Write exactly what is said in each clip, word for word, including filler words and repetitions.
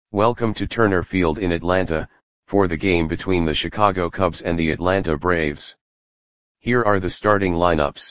Welcome to Turner Field in Atlanta, for the game between the Chicago Cubs and the Atlanta Braves. Here are the starting lineups.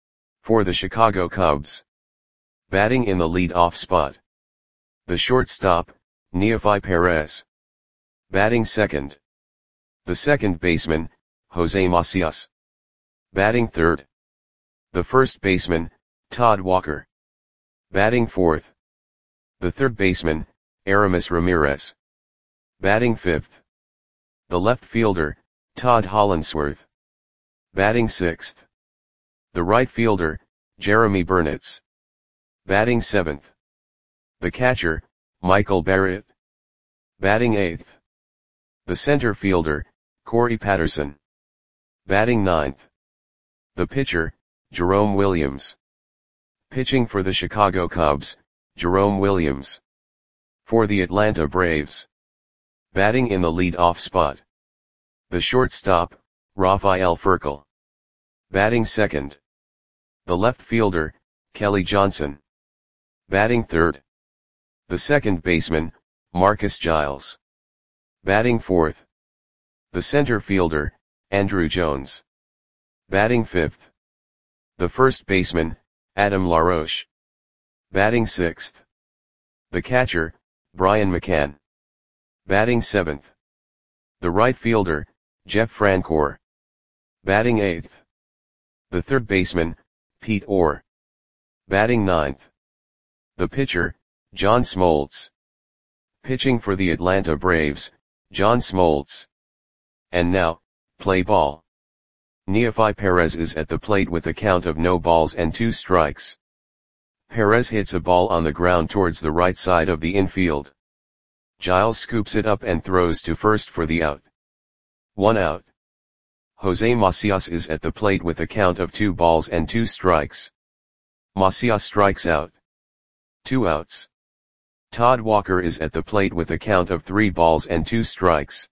For the Chicago Cubs. Batting in the lead-off spot. The shortstop, Neofi Perez. Batting second. The second baseman, Jose Macias. Batting third. The first baseman, Todd Walker. Batting fourth. The third baseman, Aramis Ramirez. Batting fifth. The left fielder, Todd Hollandsworth. Batting sixth. The right fielder, Jeremy Burnitz. Batting seventh. The catcher, Michael Barrett. Batting eighth. The center fielder, Corey Patterson. Batting ninth. The pitcher, Jerome Williams. Pitching for the Chicago Cubs, Jerome Williams. For the Atlanta Braves. Batting in the lead-off spot. The shortstop, Rafael Furcal. Batting second. The left fielder, Kelly Johnson. Batting third. The second baseman, Marcus Giles. Batting fourth. The center fielder, Andruw Jones. Batting fifth. The first baseman, Adam LaRoche. Batting sixth. The catcher, Brian McCann. Batting seventh. The right fielder, Jeff Francoeur. Batting eighth. The third baseman, Pete Orr. Batting ninth. The pitcher, John Smoltz. Pitching for the Atlanta Braves, John Smoltz. And now, play ball. Neofi Perez is at the plate with a count of no balls and two strikes. Perez hits a ball on the ground towards the right side of the infield. Giles scoops it up and throws to first for the out. One out. Jose Macias is at the plate with a count of two balls and two strikes. Macias strikes out. Two outs. Todd Walker is at the plate with a count of three balls and two strikes.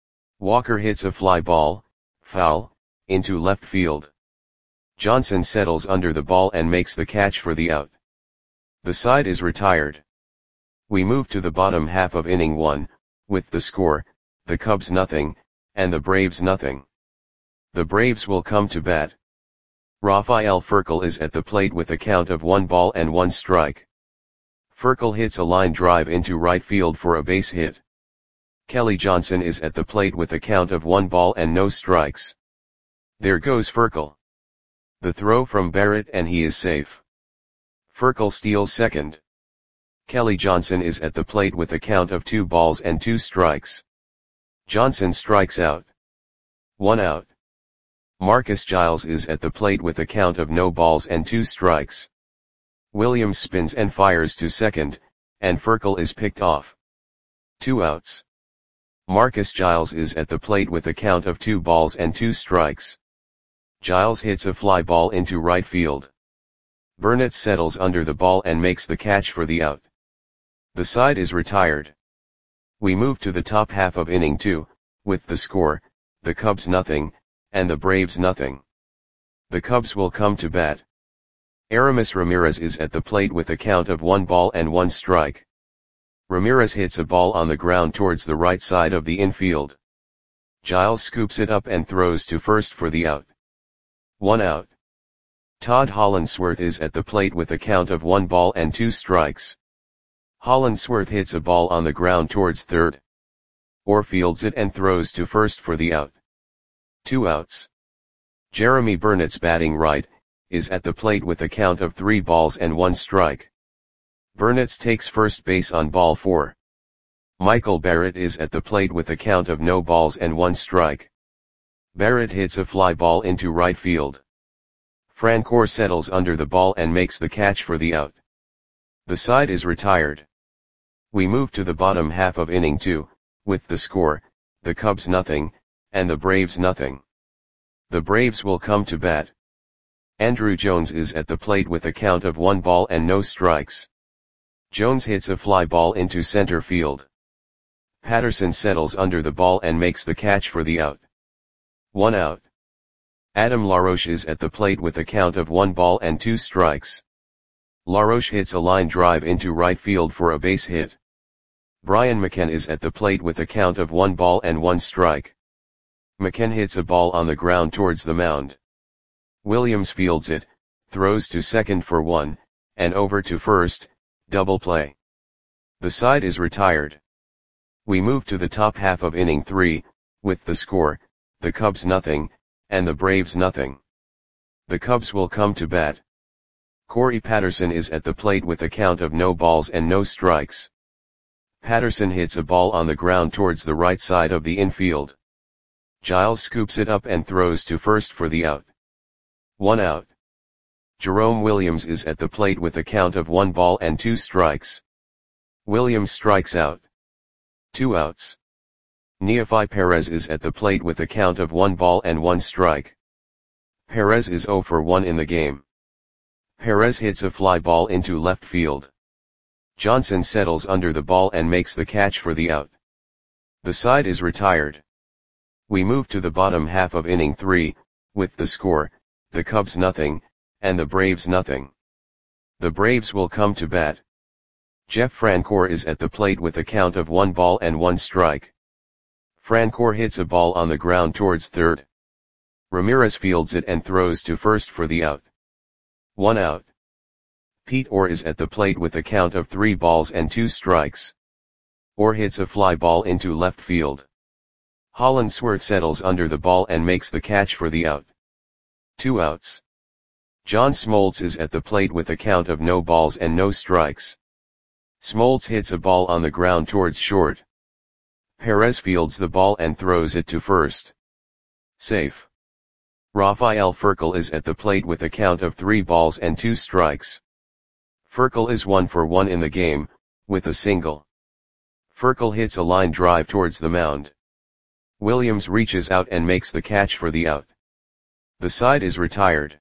Walker hits a fly ball, foul, into left field. Johnson settles under the ball and makes the catch for the out. The side is retired. We move to the bottom half of inning one, with the score, the Cubs nothing, and the Braves nothing. The Braves will come to bat. Rafael Furcal is at the plate with a count of one ball and one strike. Furcal hits a line drive into right field for a base hit. Kelly Johnson is at the plate with a count of one ball and no strikes. There goes Furcal. The throw from Barrett and he is safe. Furcal steals second. Kelly Johnson is at the plate with a count of two balls and two strikes. Johnson strikes out. One out. Marcus Giles is at the plate with a count of no balls and two strikes. Williams spins and fires to second, and Furcal is picked off. Two outs. Marcus Giles is at the plate with a count of two balls and two strikes. Giles hits a fly ball into right field. Burnitz settles under the ball and makes the catch for the out. The side is retired. We move to the top half of inning two, with the score, the Cubs nothing, and the Braves nothing. The Cubs will come to bat. Aramis Ramirez is at the plate with a count of one ball and one strike. Ramirez hits a ball on the ground towards the right side of the infield. Giles scoops it up and throws to first for the out. One out. Todd Hollandsworth is at the plate with a count of one ball and two strikes. Hollandsworth hits a ball on the ground towards third. Orr fields it and throws to first for the out. Two outs. Jeremy Burnitz, batting right, is at the plate with a count of three balls and one strike. Burnitz takes first base on ball four. Michael Barrett is at the plate with a count of no balls and one strike. Barrett hits a fly ball into right field. Francoeur settles under the ball and makes the catch for the out. The side is retired. We move to the bottom half of inning two, with the score, the Cubs nothing, and the Braves nothing. The Braves will come to bat. Andruw Jones is at the plate with a count of one ball and no strikes. Jones hits a fly ball into center field. Patterson settles under the ball and makes the catch for the out. One out. Adam LaRoche is at the plate with a count of one ball and two strikes. LaRoche hits a line drive into right field for a base hit. Brian McCann is at the plate with a count of one ball and one strike. McCann hits a ball on the ground towards the mound. Williams fields it, throws to second for one, and over to first, double play. The side is retired. We move to the top half of inning three, with the score, the Cubs nothing, and the Braves nothing. The Cubs will come to bat. Corey Patterson is at the plate with a count of no balls and no strikes. Patterson hits a ball on the ground towards the right side of the infield. Giles scoops it up and throws to first for the out. One out. Jerome Williams is at the plate with a count of one ball and two strikes. Williams strikes out. Two outs. Neofi Perez is at the plate with a count of one ball and one strike. Perez is zero for one in the game. Perez hits a fly ball into left field. Johnson settles under the ball and makes the catch for the out. The side is retired. We move to the bottom half of inning three, with the score, the Cubs nothing, and the Braves nothing. The Braves will come to bat. Jeff Francoeur is at the plate with a count of one ball and one strike. Francoeur hits a ball on the ground towards third. Ramirez fields it and throws to first for the out. One out. Pete Orr is at the plate with a count of three balls and two strikes. Orr hits a fly ball into left field. Hollandsworth settles under the ball and makes the catch for the out. Two outs. John Smoltz is at the plate with a count of no balls and no strikes. Smoltz hits a ball on the ground towards short. Perez fields the ball and throws it to first. Safe. Rafael Furcal is at the plate with a count of three balls and two strikes. Furcal is one for one in the game, with a single. Furcal hits a line drive towards the mound. Williams reaches out and makes the catch for the out. The side is retired.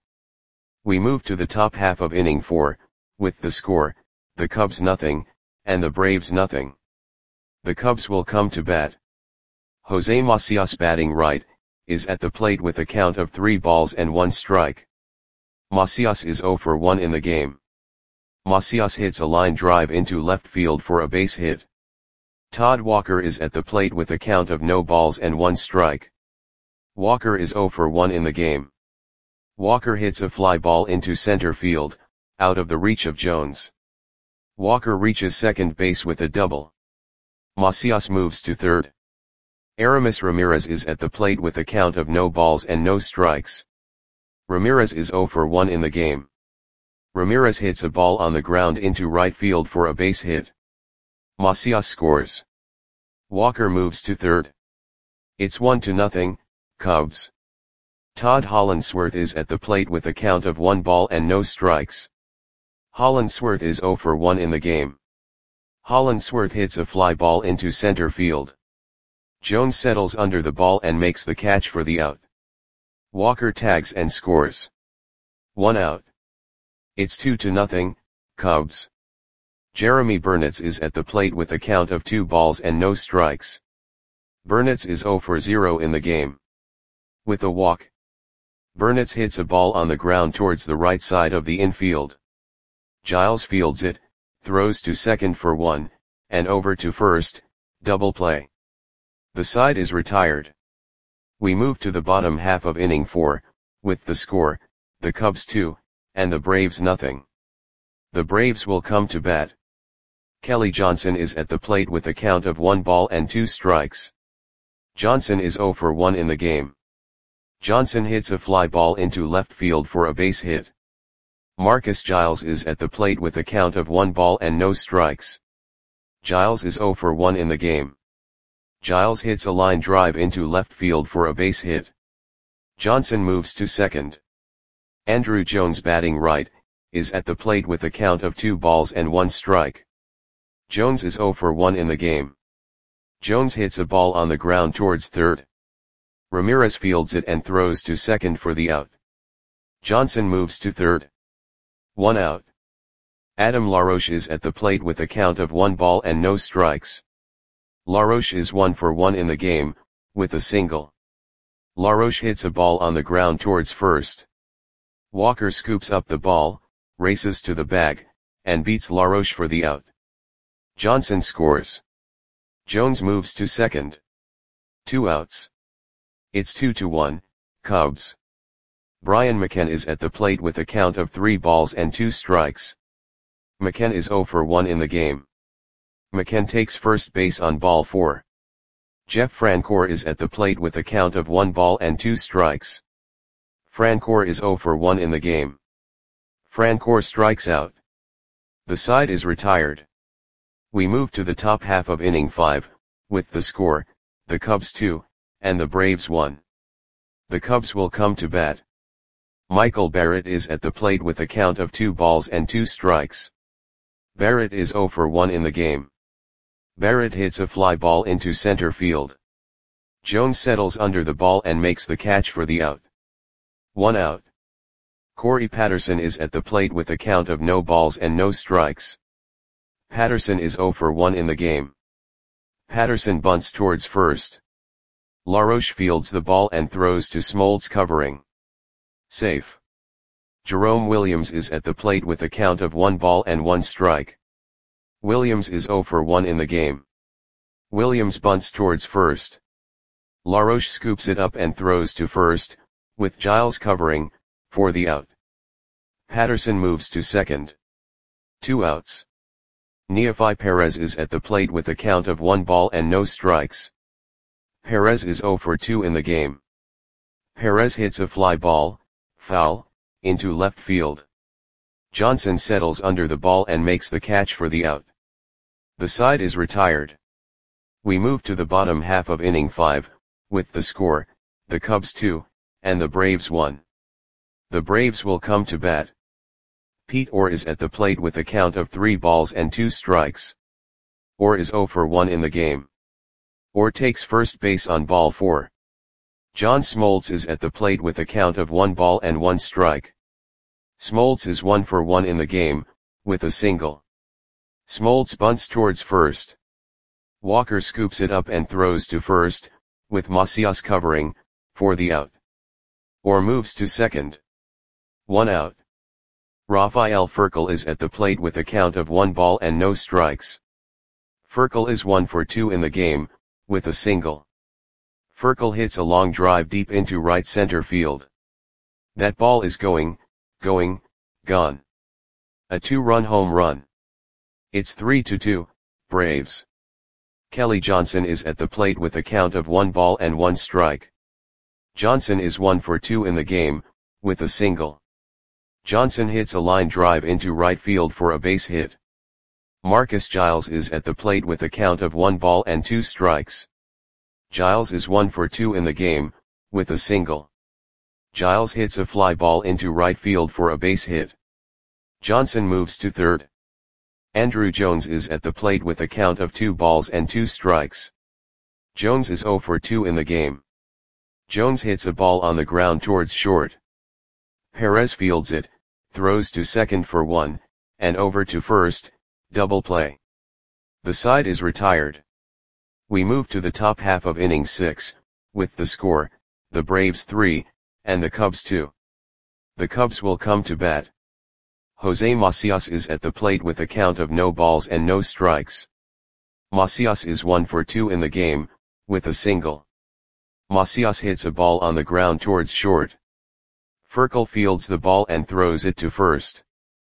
We move to the top half of inning four, with the score, the Cubs nothing, and the Braves nothing. The Cubs will come to bat. Jose Macias batting right, is at the plate with a count of three balls and one strike. Macias is zero for one in the game. Macias hits a line drive into left field for a base hit. Todd Walker is at the plate with a count of no balls and one strike. Walker is zero for one in the game. Walker hits a fly ball into center field, out of the reach of Jones. Walker reaches second base with a double. Macias moves to third. Aramis Ramirez is at the plate with a count of no balls and no strikes. Ramirez is zero for one in the game. Ramirez hits a ball on the ground into right field for a base hit. Macias scores. Walker moves to third. It's one to nothing, Cubs. Todd Hollandsworth is at the plate with a count of one ball and no strikes. Hollandsworth is zero for one in the game. Hollandsworth hits a fly ball into center field. Jones settles under the ball and makes the catch for the out. Walker tags and scores. One out. It's two to nothing, Cubs. Jeremy Burnitz is at the plate with a count of two balls and no strikes. Burnitz is zero for zero in the game. With a walk. Burnitz hits a ball on the ground towards the right side of the infield. Giles fields it, throws to second for one, and over to first, double play. The side is retired. We move to the bottom half of inning four, with the score, the Cubs two, and the Braves nothing. The Braves will come to bat. Kelly Johnson is at the plate with a count of one ball and two strikes. Johnson is zero for one in the game. Johnson hits a fly ball into left field for a base hit. Marcus Giles is at the plate with a count of one ball and no strikes. Giles is zero for one in the game. Giles hits a line drive into left field for a base hit. Johnson moves to second. Andrew Jones batting right, is at the plate with a count of two balls and one strike. Jones is zero for one in the game. Jones hits a ball on the ground towards third. Ramirez fields it and throws to second for the out. Johnson moves to third. One out. Adam LaRoche is at the plate with a count of one ball and no strikes. LaRoche is one for one in the game, with a single. LaRoche hits a ball on the ground towards first. Walker scoops up the ball, races to the bag, and beats LaRoche for the out. Johnson scores. Jones moves to second. Two outs. It's two to one, Cubs. Brian McCann is at the plate with a count of three balls and two strikes. McCann is oh for one in the game. McCann takes first base on ball four. Jeff Francoeur is at the plate with a count of one ball and two strikes. Francoeur is oh for one in the game. Francoeur strikes out. The side is retired. We move to the top half of inning five, with the score, the Cubs two, and the Braves one. The Cubs will come to bat. Michael Barrett is at the plate with a count of two balls and two strikes. Barrett is oh for one in the game. Barrett hits a fly ball into center field. Jones settles under the ball and makes the catch for the out. One out. Corey Patterson is at the plate with a count of no balls and no strikes. Patterson is oh for one in the game. Patterson bunts towards first. LaRoche fields the ball and throws to Smoltz covering. Safe. Jerome Williams is at the plate with a count of one ball and one strike. Williams is oh for one in the game. Williams bunts towards first. LaRoche scoops it up and throws to first, with Giles covering, for the out. Patterson moves to second. Two outs. Neefi Perez is at the plate with a count of one ball and no strikes. Perez is oh for two in the game. Perez hits a fly ball, foul, into left field. Johnson settles under the ball and makes the catch for the out. The side is retired. We move to the bottom half of inning five, with the score, the Cubs two, and the Braves one. The Braves will come to bat. Pete Orr is at the plate with a count of three balls and two strikes. Orr is oh for one in the game. Orr takes first base on ball four. John Smoltz is at the plate with a count of one ball and one strike. Smoltz is one for one in the game, with a single. Smoltz bunts towards first. Walker scoops it up and throws to first, with Macias covering, for the out. Orr moves to second. One out. Rafael Furcal is at the plate with a count of one ball and no strikes. Furcal is one for two in the game, with a single. Furcal hits a long drive deep into right center field. That ball is going, going, gone. A two-run home run. It's three to two, Braves. Kelly Johnson is at the plate with a count of one ball and one strike. Johnson is one for two in the game, with a single. Johnson hits a line drive into right field for a base hit. Marcus Giles is at the plate with a count of one ball and two strikes. Giles is one for two in the game, with a single. Giles hits a fly ball into right field for a base hit. Johnson moves to third. Andrew Jones is at the plate with a count of two balls and two strikes. Jones is oh for two in the game. Jones hits a ball on the ground towards short. Perez fields it, throws to second for one, and over to first, double play. The side is retired. We move to the top half of inning six, with the score, the Braves three, and the Cubs two. The Cubs will come to bat. Jose Macias is at the plate with a count of no balls and no strikes. Macias is one for two in the game, with a single. Macias hits a ball on the ground towards short. Furcal fields the ball and throws it to first.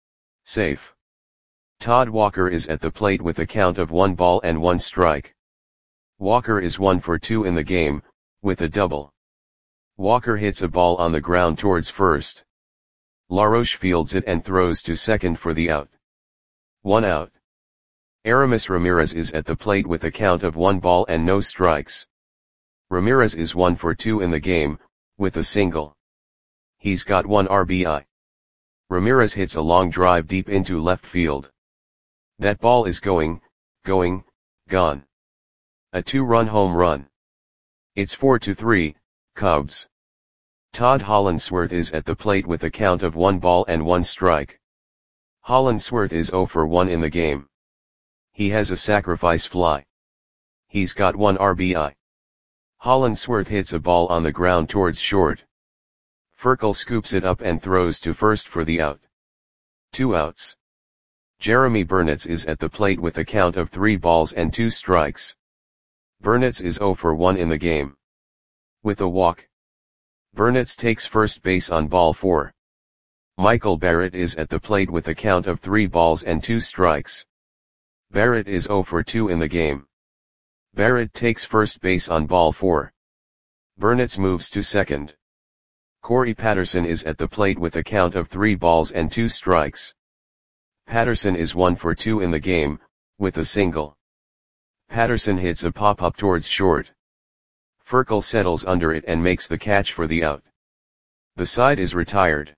Safe. Todd Walker is at the plate with a count of one ball and one strike. Walker is one for two in the game, with a double. Walker hits a ball on the ground towards first. LaRoche fields it and throws to second for the out. One out. Aramis Ramirez is at the plate with a count of one ball and no strikes. Ramirez is one for two in the game, with a single. He's got one R B I. Ramirez hits a long drive deep into left field. That ball is going, going, gone. A two-run home run. It's four to three, Cubs. Todd Hollandsworth is at the plate with a count of one ball and one strike. Hollandsworth is oh for one in the game. He has a sacrifice fly. He's got one R B I. Hollandsworth hits a ball on the ground towards short. Furcal scoops it up and throws to first for the out. Two outs. Jeremy Burnitz is at the plate with a count of three balls and two strikes. Burnitz is zero for one in the game. With a walk, Burnitz takes first base on ball four. Michael Barrett is at the plate with a count of three balls and two strikes. Barrett is zero for two in the game. Barrett takes first base on ball four. Burnitz moves to second. Corey Patterson is at the plate with a count of three balls and two strikes. Patterson is one for two in the game, with a single. Patterson hits a pop-up towards short. Furkel settles under it and makes the catch for the out. The side is retired.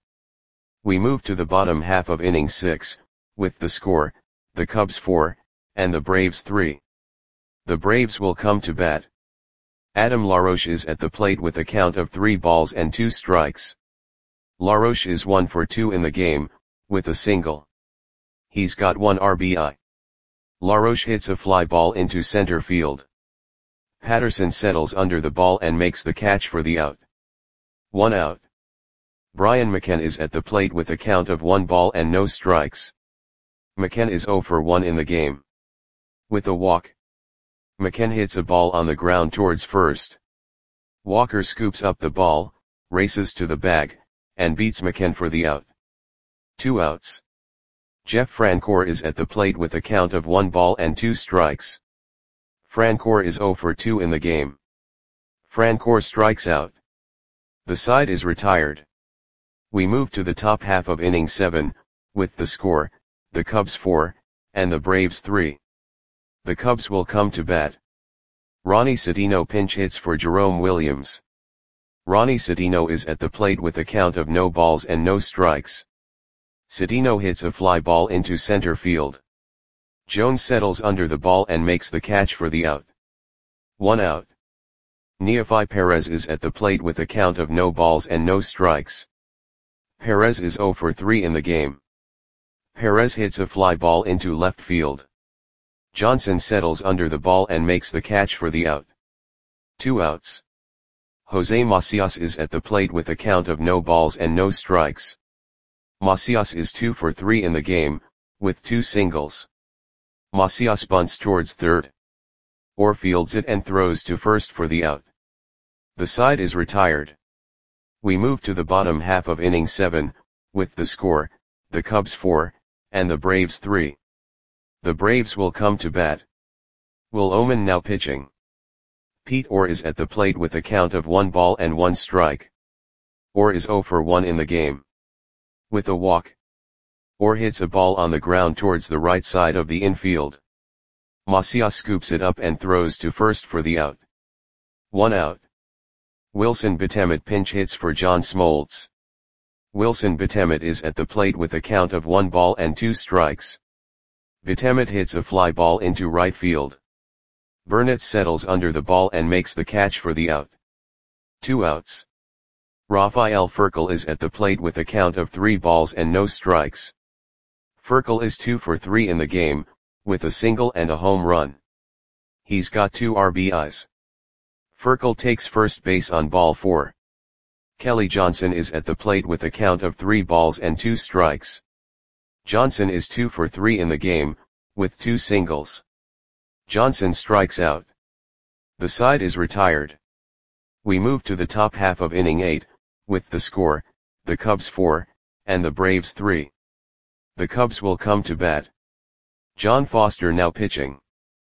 We move to the bottom half of inning six, with the score, the Cubs four, and the Braves three. The Braves will come to bat. Adam LaRoche is at the plate with a count of three balls and two strikes. LaRoche is one for two in the game, with a single. He's got one R B I. LaRoche hits a fly ball into center field. Patterson settles under the ball and makes the catch for the out. One out. Brian McKenna is at the plate with a count of one ball and no strikes. McKenna is zero for one in the game. With a walk, McKenna hits a ball on the ground towards first. Walker scoops up the ball, races to the bag, and beats McKenna for the out. Two outs. Jeff Francoeur is at the plate with a count of one ball and two strikes. Francoeur is zero for two in the game. Francoeur strikes out. The side is retired. We move to the top half of inning seven, with the score, the Cubs four, and the Braves three. The Cubs will come to bat. Ronnie Cedeno pinch hits for Jerome Williams. Ronnie Cedeno is at the plate with a count of no balls and no strikes. Cedeno hits a fly ball into center field. Jones settles under the ball and makes the catch for the out. One out. Neofi Perez is at the plate with a count of no balls and no strikes. Perez is zero for three in the game. Perez hits a fly ball into left field. Johnson settles under the ball and makes the catch for the out. Two outs. Jose Macias is at the plate with a count of no balls and no strikes. Macias is two for three in the game, with two singles. Macias bunts towards third. Or fields it and throws to first for the out. The side is retired. We move to the bottom half of inning seven, with the score, the Cubs four, and the Braves three. The Braves will come to bat. Will Oman now pitching. Pete Orr is at the plate with a count of one ball and one strike. Orr is zero for one in the game. With a walk, Orr hits a ball on the ground towards the right side of the infield. Macias scoops it up and throws to first for the out. One out. Wilson Betemet pinch hits for John Smoltz. Wilson Betemet is at the plate with a count of one ball and two strikes. Betemet hits a fly ball into right field. Burnitz settles under the ball and makes the catch for the out. Two outs. Rafael Furkel is at the plate with a count of three balls and no strikes. Furkel is two for three in the game, with a single and a home run. He's got two R B Is. Furkel takes first base on ball four. Kelly Johnson is at the plate with a count of three balls and two strikes. Johnson is two for three in the game, with two singles. Johnson strikes out. The side is retired. We move to the top half of inning eight, with the score, the Cubs four, and the Braves three. The Cubs will come to bat. John Foster now pitching.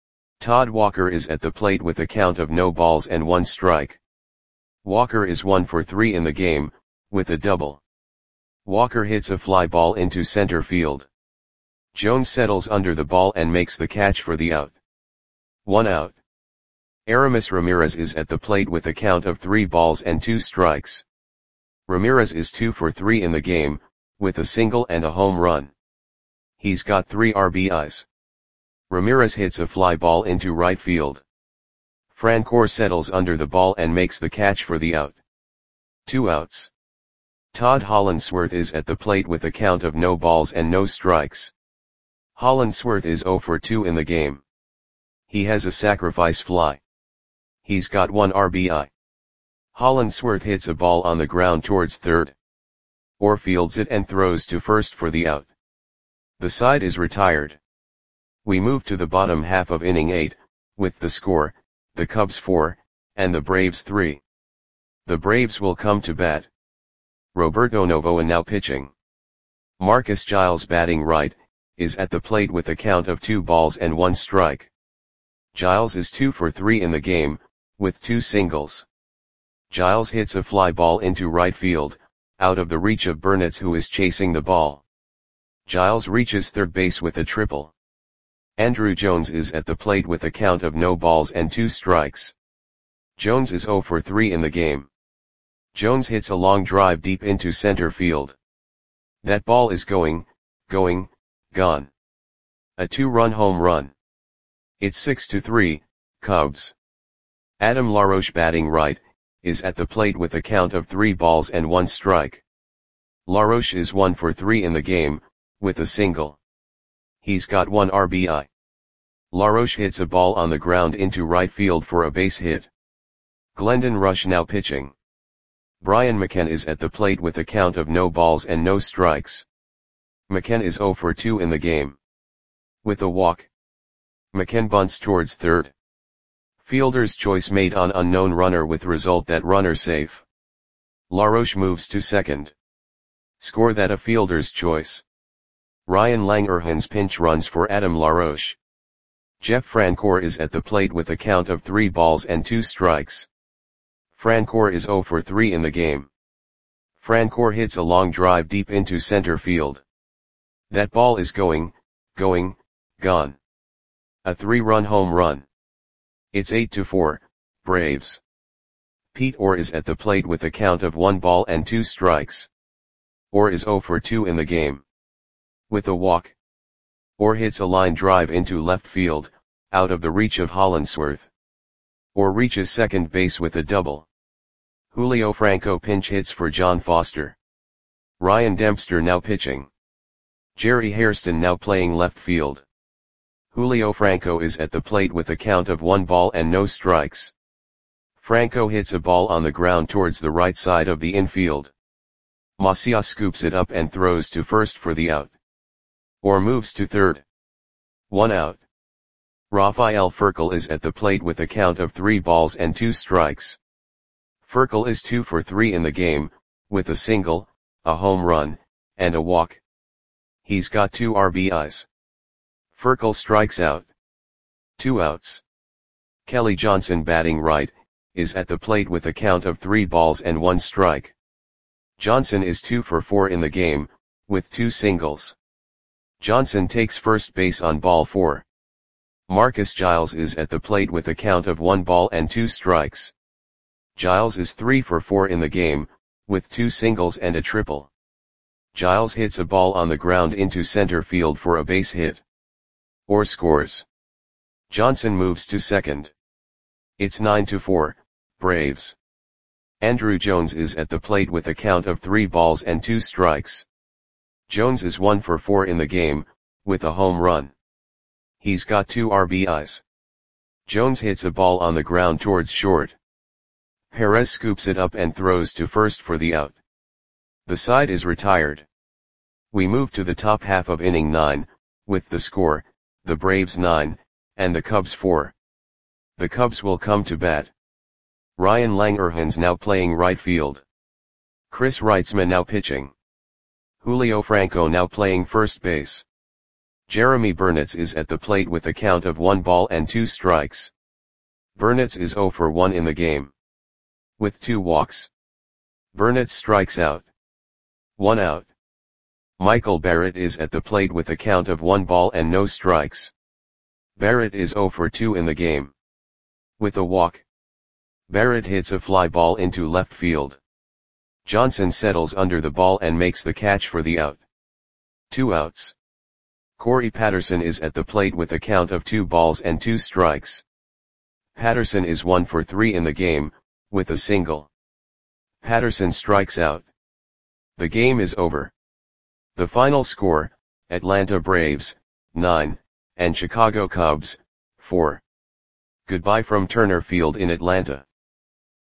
Todd Walker is at the plate with a count of no balls and one strike. Walker is one for three in the game, with a double. Walker hits a fly ball into center field. Jones settles under the ball and makes the catch for the out. One out. Aramis Ramirez is at the plate with a count of three balls and two strikes. Ramirez is two for three in the game, with a single and a home run. He's got three R B Is. Ramirez hits a fly ball into right field. Francoeur settles under the ball and makes the catch for the out. Two outs. Todd Hollandsworth is at the plate with a count of no balls and no strikes. Hollandsworth is zero for two in the game. He has a sacrifice fly. He's got one R B I. Hollandsworth hits a ball on the ground towards third. Or fields it and throws to first for the out. The side is retired. We move to the bottom half of inning eight, with the score, the Cubs four, and the Braves three. The Braves will come to bat. Roberto Novoa now pitching. Marcus Giles batting right, is at the plate with a count of two balls and one strike. Giles is two for three in the game, with two singles. Giles hits a fly ball into right field, out of the reach of Burnitz, who is chasing the ball. Giles reaches third base with a triple. Andruw Jones is at the plate with a count of no balls and two strikes. Jones is zero for three in the game. Jones hits a long drive deep into center field. That ball is going, going, gone. A two-run home run. It's six to three, Cubs. Adam LaRoche batting right, is at the plate with a count of three balls and one strike. LaRoche is one for three in the game, with a single. He's got one R B I. LaRoche hits a ball on the ground into right field for a base hit. Glendon Rush now pitching. Brian McCann is at the plate with a count of no balls and no strikes. McCann is zero for two in the game. With a walk. McCann bunts towards third. Fielder's choice made on unknown runner with result that runner safe. LaRoche moves to second. Score that a fielder's choice. Ryan Langerhans pinch runs for Adam LaRoche. Jeff Francoeur is at the plate with a count of three balls and two strikes. Francoeur is zero for three in the game. Francoeur hits a long drive deep into center field. That ball is going, going, gone. A three-run home run. It's eight to four, Braves. Pete Orr is at the plate with a count of one ball and two strikes. Orr is zero for two in the game. With a walk. Orr hits a line drive into left field, out of the reach of Hollandsworth. Orr reaches second base with a double. Julio Franco pinch hits for John Foster. Ryan Dempster now pitching. Jerry Hairston now playing left field. Julio Franco is at the plate with a count of one ball and no strikes. Franco hits a ball on the ground towards the right side of the infield. Macias scoops it up and throws to first for the out. Orr moves to third. One out. Rafael Furcal is at the plate with a count of three balls and two strikes. Furcal is two for three in the game, with a single, a home run, and a walk. He's got two R B Is. Furcal strikes out. Two outs. Kelly Johnson batting right, is at the plate with a count of three balls and one strike. Johnson is two for four in the game, with two singles. Johnson takes first base on ball four. Marcus Giles is at the plate with a count of one ball and two strikes. Giles is three for four in the game, with two singles and a triple. Giles hits a ball on the ground into center field for a base hit. Orr scores. Johnson moves to second. It's nine to four, Braves. Andruw Jones is at the plate with a count of three balls and two strikes. Jones is one for four in the game, with a home run. He's got two R B Is. Jones hits a ball on the ground towards short. Perez scoops it up and throws to first for the out. The side is retired. We move to the top half of inning nine, with the score, the Braves nine, and the Cubs four. The Cubs will come to bat. Ryan Langerhans now playing right field. Chris Reitzman now pitching. Julio Franco now playing first base. Jeremy Burnitz is at the plate with a count of one ball and two strikes. Burnitz is zero for one in the game. With two walks. Burnitz strikes out. One out. Michael Barrett is at the plate with a count of one ball and no strikes. Barrett is zero for two in the game. With a walk. Barrett hits a fly ball into left field. Johnson settles under the ball and makes the catch for the out. Two outs. Corey Patterson is at the plate with a count of two balls and two strikes. Patterson is one for three in the game, with a single. Patterson strikes out. The game is over. The final score, Atlanta Braves, nine, and Chicago Cubs, four. Goodbye from Turner Field in Atlanta.